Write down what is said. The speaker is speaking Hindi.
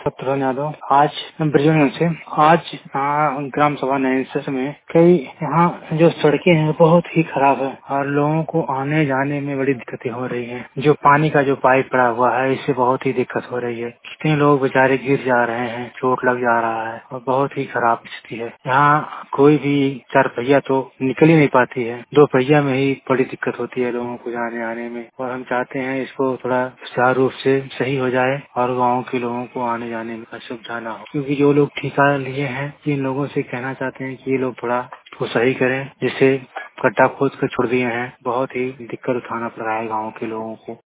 तुरंत यादव आज ब्रिजनगर से आज ग्राम सभा नैनसर में कई यहाँ जो सड़कें हैं बहुत ही खराब है और लोगों को आने जाने में बड़ी दिक्कतें हो रही हैं। जो पानी का जो पाइप पड़ा हुआ है इससे बहुत ही दिक्कत हो रही है। कितने लोग बेचारे गिर जा रहे हैं, चोट लग जा रहा है और बहुत ही खराब स्थिति है। यहाँ कोई भी चार पहिया तो निकल ही नहीं पाती है, दो पहिया में ही बड़ी दिक्कत होती है लोगों को जाने आने में। और हम चाहते हैं इसको थोड़ा सुचारू रूप से सही हो जाए और गाँव के लोगों को आने जाने में असुविधा न हो, क्योंकि जो लोग ठेका लिए हैं इन लोगों से कहना चाहते हैं कि ये लोग थोड़ा उसको सही करें। जिससे गड्ढा खोद कर छोड़ दिए हैं, बहुत ही दिक्कत उठाना पड़ रहा है गाँव के लोगों को।